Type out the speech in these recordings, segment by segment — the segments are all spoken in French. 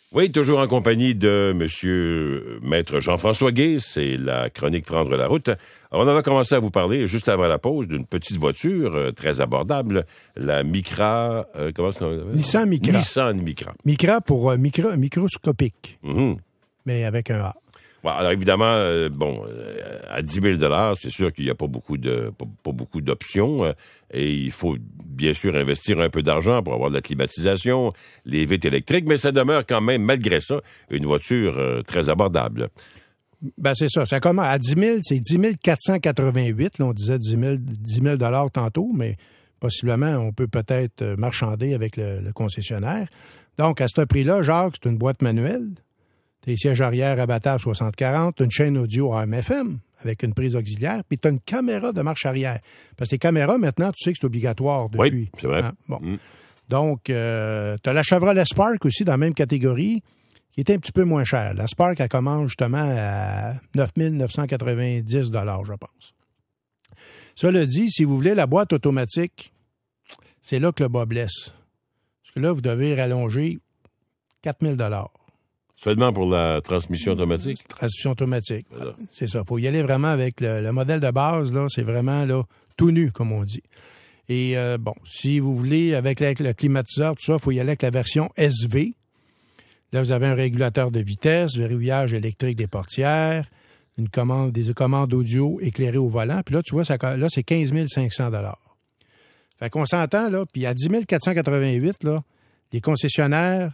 Oui, toujours en compagnie de Maître Jean-François Guay, c'est la chronique Prendre la route. Alors, on avait commencé à vous parler, juste avant la pause, d'une petite voiture très abordable, la Micra... comment est-ce qu'on l'appelle? Nissan Micra. Nissan Micra. Micra pour microscopique, mais avec un A. Bon, alors évidemment, à 10 000 c'est sûr qu'il n'y a pas beaucoup d'options et il faut bien sûr investir un peu d'argent pour avoir de la climatisation, les vitres électriques, mais ça demeure quand même, malgré ça, une voiture très abordable. Ben c'est ça. Ça commence à 10 000, c'est 10 488. Là, on disait 10 000 tantôt, mais possiblement, on peut peut-être marchander avec le concessionnaire. Donc, à ce prix-là, Jacques, c'est une boîte manuelle. Tes sièges arrière abattables 60-40, une chaîne audio AM/FM avec une prise auxiliaire, puis tu as une caméra de marche arrière. Parce que les caméras, maintenant, tu sais que c'est obligatoire depuis. Oui, c'est vrai. Hein? Bon. Donc, tu as la Chevrolet Spark aussi dans la même catégorie, qui est un petit peu moins chère. La Spark, elle commence justement à 9 990 $, je pense. Cela dit, si vous voulez la boîte automatique, c'est là que le bas blesse. Parce que là, vous devez rallonger 4 000 $. Seulement pour la transmission automatique? Transmission automatique. Voilà. C'est ça. Il faut y aller vraiment avec le modèle de base, là, c'est vraiment là tout nu, comme on dit. Et si vous voulez, avec le climatiseur, tout ça, il faut y aller avec la version SV. Là, vous avez un régulateur de vitesse, verrouillage électrique des portières, des commandes audio éclairées au volant. Puis là, tu vois, là, c'est 15 500 $. Fait qu'on s'entend, là, puis à 10 488, là, les concessionnaires,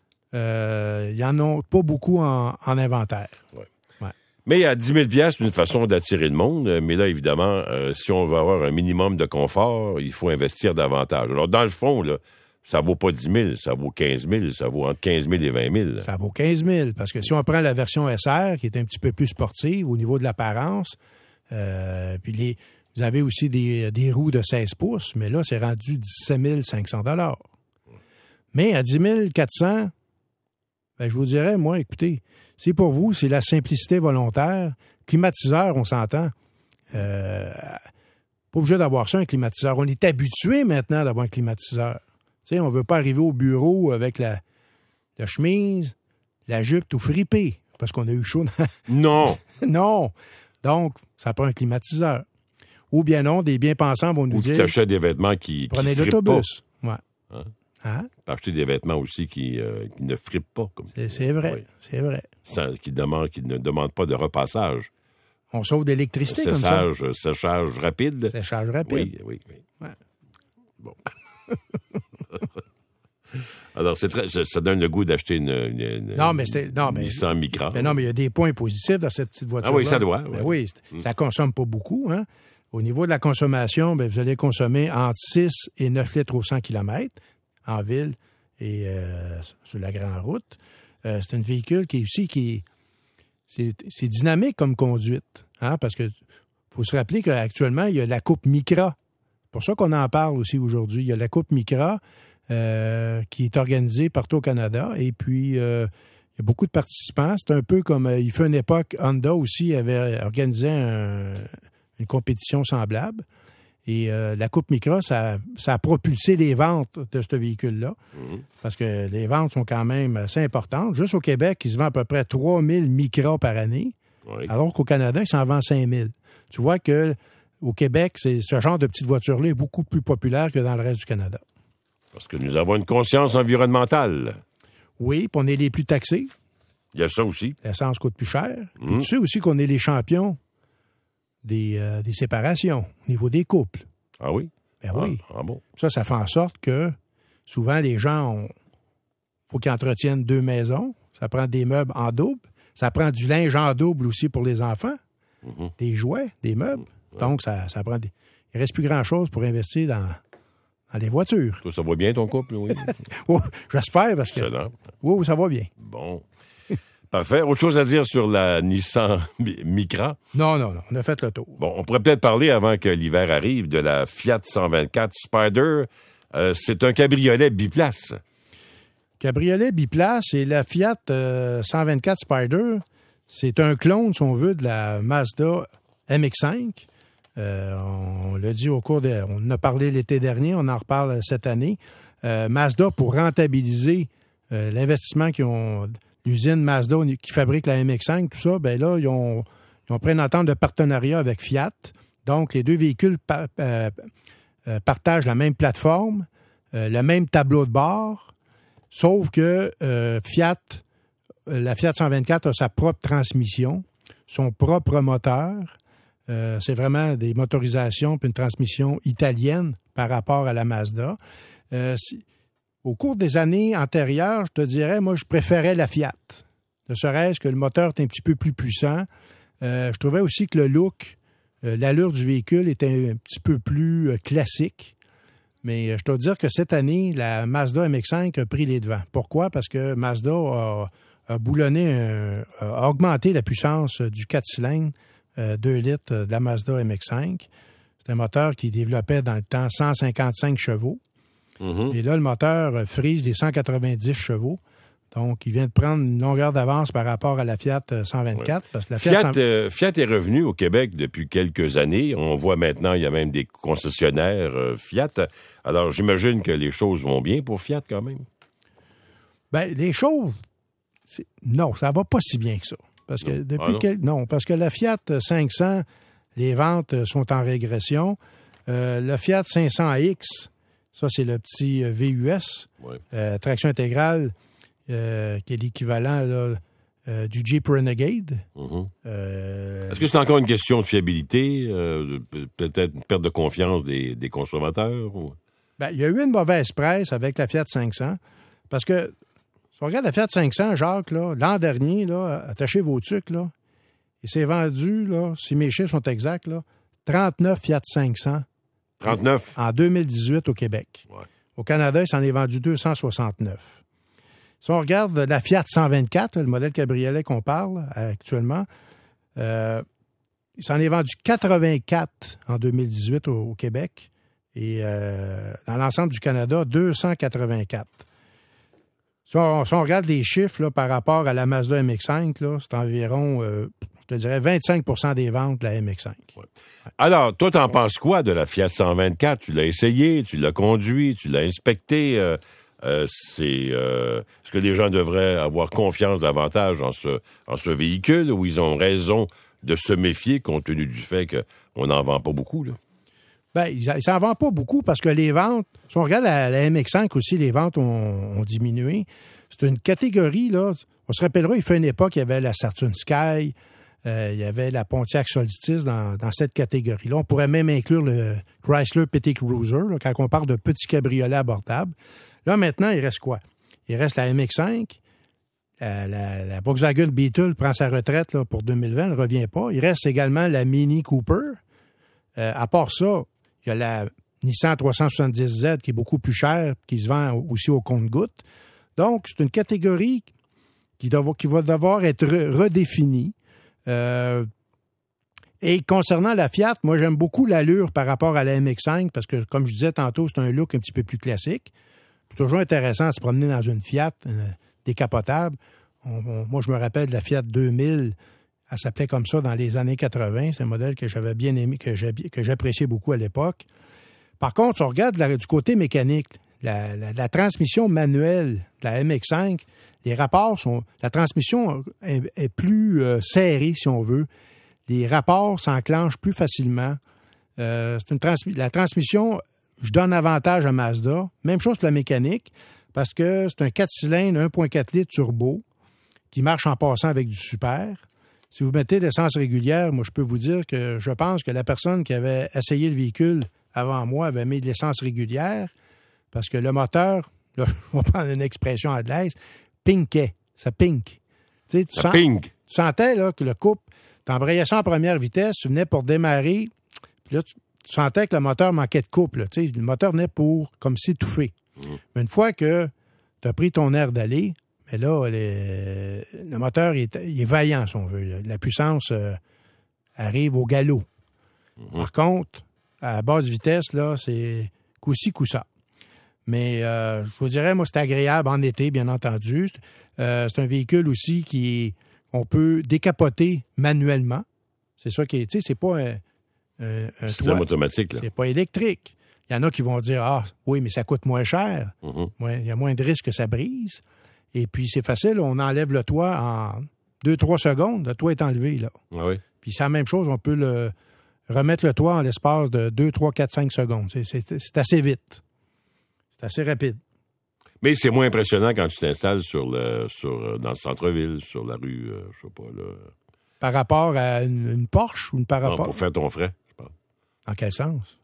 il n'y en a pas beaucoup en inventaire. Ouais. Ouais. Mais à 10 000 $, c'est une façon d'attirer le monde. Mais là, évidemment, si on veut avoir un minimum de confort, il faut investir davantage. Alors, dans le fond, là, ça vaut pas 10 000, ça vaut 15 000, ça vaut entre 15 000 et 20 000. Ça vaut 15 000, parce que si on prend la version SR, qui est un petit peu plus sportive au niveau de l'apparence, puis vous avez aussi des roues de 16 pouces, mais là, c'est rendu 17 500 $. Mais à 10 400, ben, je vous dirais, moi, écoutez, c'est pour vous, c'est la simplicité volontaire. Climatiseur, on s'entend. Pas obligé d'avoir ça, un climatiseur. On est habitué maintenant d'avoir un climatiseur. Tu sais, on ne veut pas arriver au bureau avec la chemise, la jupe tout fripée, parce qu'on a eu chaud. Non! Non! Donc, ça prend un climatiseur. Ou bien non, des bien-pensants vont nous dire... Ou tu t'achètes des vêtements qui prenez frippent l'autobus. pas. Ouais. Hein? Tu peux acheter des vêtements aussi qui ne frippent pas. C'est vrai, oui. C'est vrai. Qui ne demandent pas de repassage. On sauve d'électricité comme ça. Séchage rapide. Séchage rapide. Oui. Ouais. Bon. Alors, ça donne le goût d'acheter une Nissan Micra. Mais non, mais il y a des points positifs dans cette petite voiture-là. Ah oui, ça doit. Ben oui, ça consomme pas beaucoup. Hein? Au niveau de la consommation, vous allez consommer entre 6 et 9 litres au 100 km en ville et sur la grande route. C'est un véhicule c'est dynamique comme conduite. Hein? Parce que faut se rappeler qu'actuellement, il y a la Coupe Micra. C'est pour ça qu'on en parle aussi aujourd'hui. Il y a la Coupe Micra qui est organisée partout au Canada. Et puis, il y a beaucoup de participants. C'est un peu comme, il fait une époque, Honda aussi avait organisé une compétition semblable. Et la Coupe Micra, ça a propulsé les ventes de ce véhicule-là. Parce que les ventes sont quand même assez importantes. Juste au Québec, il se vend à peu près 3000 Micra par année. Oui. Alors qu'au Canada, il s'en vend 5000. Tu vois que au Québec, ce genre de petite voiture-là est beaucoup plus populaire que dans le reste du Canada. Parce que nous avons une conscience environnementale. Oui, puis on est les plus taxés. Il y a ça aussi. L'essence coûte plus cher. Puis tu sais aussi qu'on est les champions des séparations au niveau des couples. Ah oui? Ben oui. Ah bon? Ça fait en sorte que souvent les gens faut qu'ils entretiennent 2 maisons. Ça prend des meubles en double. Ça prend du linge en double aussi pour les enfants. Des jouets, des meubles. Donc, ça prend il ne reste plus grand-chose pour investir dans les voitures. Toi, ça va bien ton couple, oui? Oh, j'espère parce que... Excellent. Oui, ça va bien. Bon. Parfait. Autre chose à dire sur la Nissan Micra? Non. On a fait le tour. Bon, on pourrait peut-être parler, avant que l'hiver arrive, de la Fiat 124 Spider. C'est un cabriolet biplace. Cabriolet biplace et la Fiat 124 Spider, c'est un clone, si on veut, de la Mazda MX-5. On l'a dit on en a parlé l'été dernier, on en reparle cette année. Mazda, pour rentabiliser l'investissement qu'ils ont, l'usine Mazda qui fabrique la MX-5, tout ça, ben là, ils ont pris une entente de partenariat avec Fiat. Donc, les deux véhicules partagent la même plateforme, le même tableau de bord, sauf que la Fiat 124 a sa propre transmission, son propre moteur. C'est vraiment des motorisations puis une transmission italienne par rapport à la Mazda. Au cours des années antérieures, je te dirais, moi, je préférais la Fiat. Ne serait-ce que le moteur est un petit peu plus puissant. Je trouvais aussi que le look, l'allure du véhicule était un petit peu plus classique. Mais je dois dire que cette année, la Mazda MX-5 a pris les devants. Pourquoi? Parce que Mazda a augmenté la puissance du 4 cylindres 2 litres de la Mazda MX-5. C'est un moteur qui développait dans le temps 155 chevaux. Mm-hmm. Et là, le moteur frise des 190 chevaux. Donc, il vient de prendre une longueur d'avance par rapport à la Fiat 124. Ouais. Parce que la Fiat est revenu au Québec depuis quelques années. On voit maintenant, il y a même des concessionnaires Fiat. Alors, j'imagine que les choses vont bien pour Fiat quand même. Bien, les choses... Non, ça ne va pas si bien que ça. Parce que parce que la Fiat 500, les ventes sont en régression. Le Fiat 500X, ça, c'est le petit VUS, traction intégrale, qui est l'équivalent là, du Jeep Renegade. Mm-hmm. Est-ce que c'est encore une question de fiabilité, peut-être une perte de confiance des consommateurs? Ou... Bien, il y a eu une mauvaise presse avec la Fiat 500, parce que si on regarde la Fiat 500, Jacques, là, l'an dernier, là, attachez vos tucs, là, il s'est vendu, là, si mes chiffres sont exacts, là, 39 Fiat 500. 39? En 2018 au Québec. Ouais. Au Canada, il s'en est vendu 269. Si on regarde la Fiat 124, le modèle cabriolet qu'on parle actuellement, il s'en est vendu 84 en 2018 au Québec et dans l'ensemble du Canada, 284. Si on regarde les chiffres là, par rapport à la Mazda MX-5, là, c'est environ, je te dirais, 25% des ventes de la MX-5. Ouais. Alors, toi, t'en penses quoi de la Fiat 124? Tu l'as essayé, tu l'as conduit, tu l'as inspecté. Est-ce que les gens devraient avoir confiance davantage en ce véhicule ou ils ont raison de se méfier compte tenu du fait qu'on n'en vend pas beaucoup, là? Bien, ils s'en vendent pas beaucoup parce que les ventes, si on regarde la MX-5 aussi, les ventes ont diminué. C'est une catégorie, là, on se rappellera, il fait une époque, il y avait la Saturn Sky, il y avait la Pontiac Solstice dans cette catégorie-là. On pourrait même inclure le Chrysler Petit Cruiser, là, quand on parle de petits cabriolets abordables. Là, maintenant, il reste quoi? Il reste la MX-5, la Volkswagen Beetle prend sa retraite là, pour 2020, elle ne revient pas. Il reste également la Mini Cooper. À part ça, il y a la Nissan 370Z qui est beaucoup plus chère, qui se vend aussi au compte-gouttes. Donc, c'est une catégorie qui va devoir être redéfinie. Et concernant la Fiat, moi, j'aime beaucoup l'allure par rapport à la MX-5 parce que, comme je disais tantôt, c'est un look un petit peu plus classique. C'est toujours intéressant de se promener dans une Fiat décapotable. Moi, je me rappelle de la Fiat 2000. Elle s'appelait comme ça dans les années 80. C'est un modèle que j'avais bien aimé, que j'appréciais beaucoup à l'époque. Par contre, si on regarde du côté mécanique, la transmission manuelle de la MX-5, les rapports sont... La transmission est plus serrée, si on veut. Les rapports s'enclenchent plus facilement. La transmission, je donne avantage à Mazda. Même chose pour la mécanique, parce que c'est un 4 cylindres, 1.4 litres turbo qui marche en passant avec du super. Si vous mettez l'essence régulière, moi, je peux vous dire que je pense que la personne qui avait essayé le véhicule avant moi avait mis de l'essence régulière parce que le moteur, là, on va prendre une expression anglaise, pinkait. Ça pink. Tu sentais là, que le couple, t'embrayais ça en première vitesse, tu venais pour démarrer, puis là, tu sentais que le moteur manquait de couple. Là, le moteur venait pour comme s'étouffer. Mais une fois que tu as pris ton air d'aller, mais là, le moteur il est vaillant, si on veut. La puissance arrive au galop. Par contre, à basse vitesse, là, c'est coup-ci, coup-ça. Mais je vous dirais, moi, c'est agréable en été, bien entendu. C'est un véhicule aussi on peut décapoter manuellement. C'est ça qui est, tu sais, c'est pas un système automatique, là. C'est pas électrique. Il y en a qui vont dire, oui, mais ça coûte moins cher. Ouais, il y a moins de risques que ça brise. Et puis, c'est facile, on enlève le toit en 2-3 secondes. Le toit est enlevé, là. Ah oui. Puis c'est la même chose, on peut remettre le toit en l'espace de 2, 3, 4, 5 secondes. C'est assez vite. C'est assez rapide. Mais c'est moins impressionnant quand tu t'installes dans le centre-ville, sur la rue, je sais pas, là. Par rapport à une Porsche ou par rapport... Non, pour faire ton frais, je pense. En quel sens?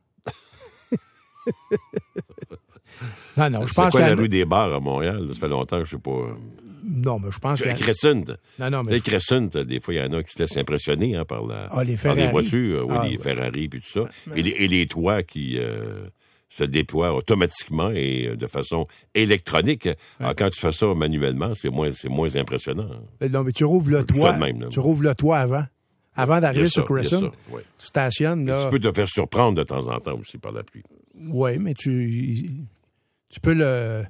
Non, je pense c'est quoi la rue des bars à Montréal? Ça fait longtemps que je sais pas... Non, mais je pense que... Crescent. Non, mais... Crescent, des fois, il y en a qui se laissent impressionner par les par les Ferrari. voitures, les Ferrari et tout ça. Et les toits qui se déploient automatiquement et de façon électronique. Ouais. Alors, quand tu fais ça manuellement, c'est moins impressionnant. Non, mais tu rouvres le toit. Tu rouvres le toit avant d'arriver sur Crescent. Ouais. Tu stationnes, là. Tu peux te faire surprendre de temps en temps aussi par la pluie. Oui, mais tu peux le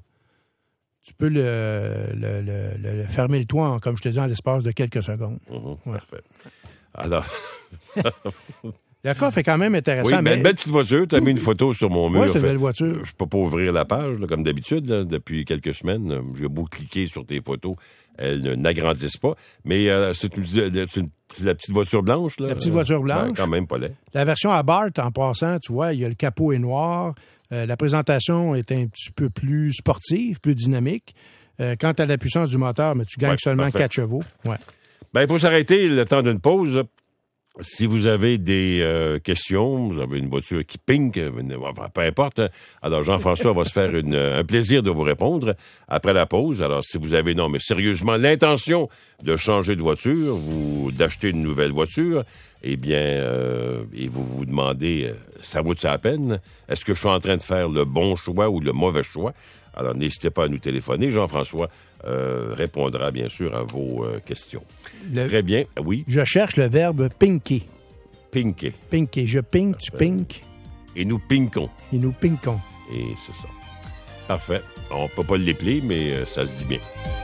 fermer le toit, comme je te dis, en l'espace de quelques secondes. Ouais. Parfait. Alors... Le coffre est quand même intéressant. Oui, mais une belle petite voiture. Tu as mis une photo sur mon mur. Oui, c'est une belle voiture. Je peux pas ouvrir la page, là, comme d'habitude, là, depuis quelques semaines. J'ai beau cliquer sur tes photos, elles n'agrandissent pas. Mais c'est la petite voiture blanche. Là. La petite voiture blanche. Ben, quand même pas laid. La version Abarth, en passant, tu vois, il y a le capot est noir. La présentation est un petit peu plus sportive, plus dynamique. Quant à la puissance du moteur, mais tu gagnes seulement 4 chevaux. Ouais. Ben, il faut s'arrêter le temps d'une pause. Si vous avez des questions, vous avez une voiture qui pink, peu importe. Alors, Jean-François va se faire un plaisir de vous répondre après la pause. Alors, si vous avez, non, mais sérieusement, l'intention de changer de voiture, d'acheter une nouvelle voiture, eh bien, et vous vous demandez, ça vaut-tu la peine? Est-ce que je suis en train de faire le bon choix ou le mauvais choix? Alors, n'hésitez pas à nous téléphoner. Jean-François répondra, bien sûr, à vos questions. Très bien, oui. Je cherche le verbe pinker. Pinker. Pinker. Je pink, tu pink. Et nous pinkons. Et nous pinkons. Et c'est ça. Parfait. On peut pas l'épeler, mais ça se dit bien.